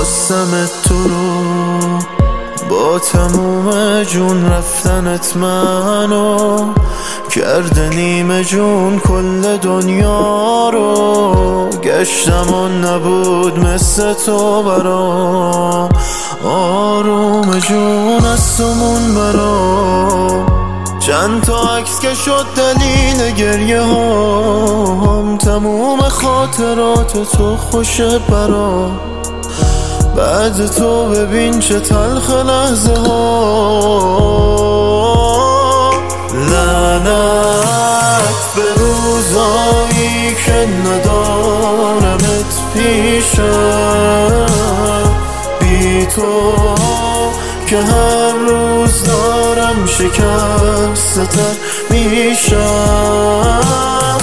خواستم تو رو با تموم جون، رفتنت منو کرده نیمه جون. کل دنیا رو گشتم و نبود مثل تو برام آروم جون از تومون برام. چند تا عکس که شد دلیل گریه هام، تموم خاطرات تو خوشه برام. بعد تو ببین چه تلخ لحظه ها. لعنت به روزایی که ندارمت پیشم، بی تو که هر روز دارم شکست‌تر میشم.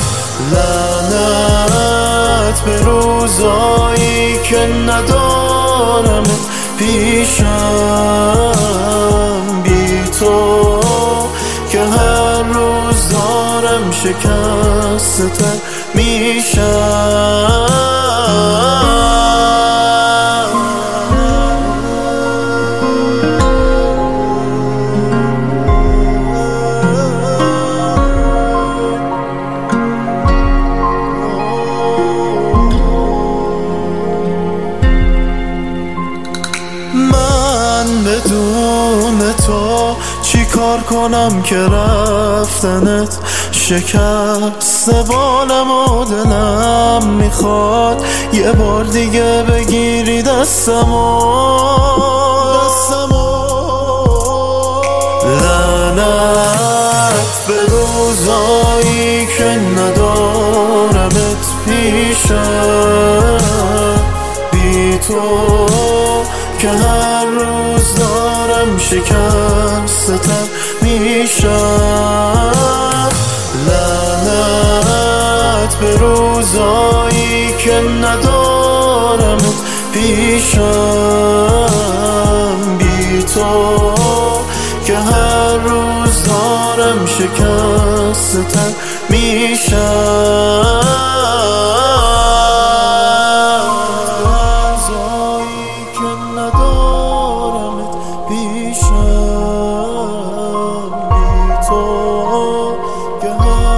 لعنت به روزایی که ندارمت پیشم، بی تو که هر روز دارم شکست‌تر میشم. بدون تو چی کار کنم که رفتنت شکست بالم و دلم میخواد یه بار دیگه بگیری دستمو. لعنت به روزایی که ندارمت پیشم، بی تو که هر روز دارم شکست‌تر میشم. لعنت به روزایی که ندارمت پیشم، بی تو که هر روز دارم شکست‌تر میشم.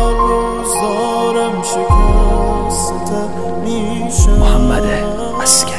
محمد عسکری.